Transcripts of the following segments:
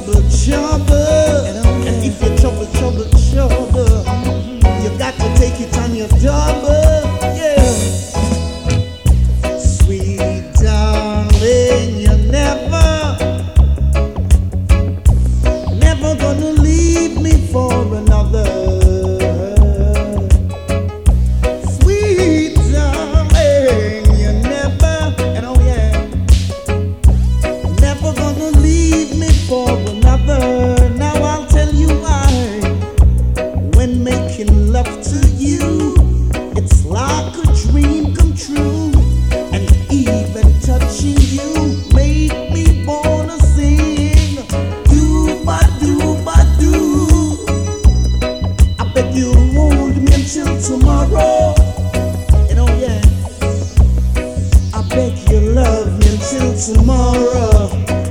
trouble, and if you're trouble, you got to take it on your double, yeah. Sweet darling, you're never gonna leave me for another. Sweet darling, you're never, and oh yeah, never gonna leave me for another. Now I'll tell you why. When making love to you, it's like a dream come true, and even touching you make me wanna sing. Do ba do ba do. I beg you hold me until tomorrow, and oh yeah, I beg you love me until tomorrow.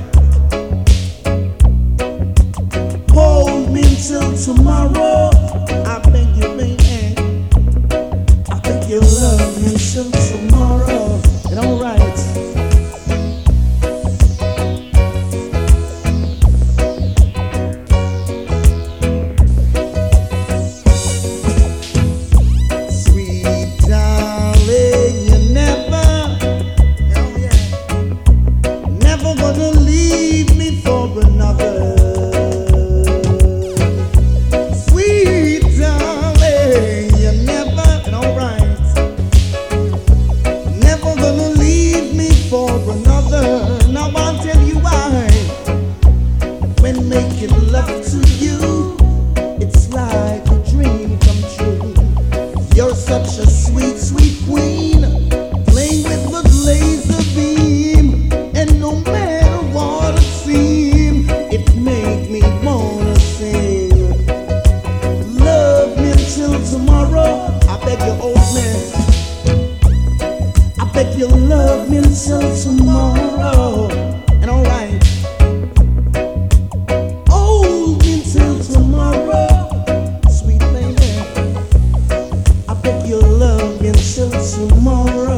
Hold me until tomorrow. I beg you, baby. I beg you love me until tomorrow. And alright. Sweet darling, you never gonna leave me for another. Sweet darling, you never, and alright, never gonna leave me for another. Now I'll tell you why. When making love to you, it's like a dream come true. You're such a sweet, sweet queen, playing with the laser beam, and no matter what it seems, it make me wanna sing. Love me until tomorrow. I beg you, old man. I beg you, love me until tomorrow. And alright, hold me until tomorrow, sweet baby. I beg you, love me until tomorrow.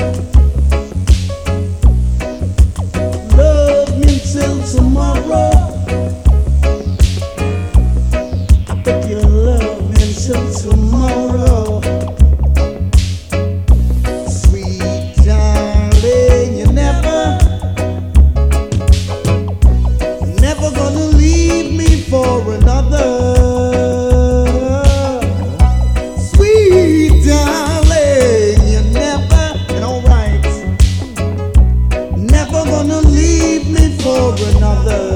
Love me until tomorrow. I beg you, love me until tomorrow. Sweet darling, you never gonna leave me for another. Sweet darling, you never, and alright, never gonna leave me for another.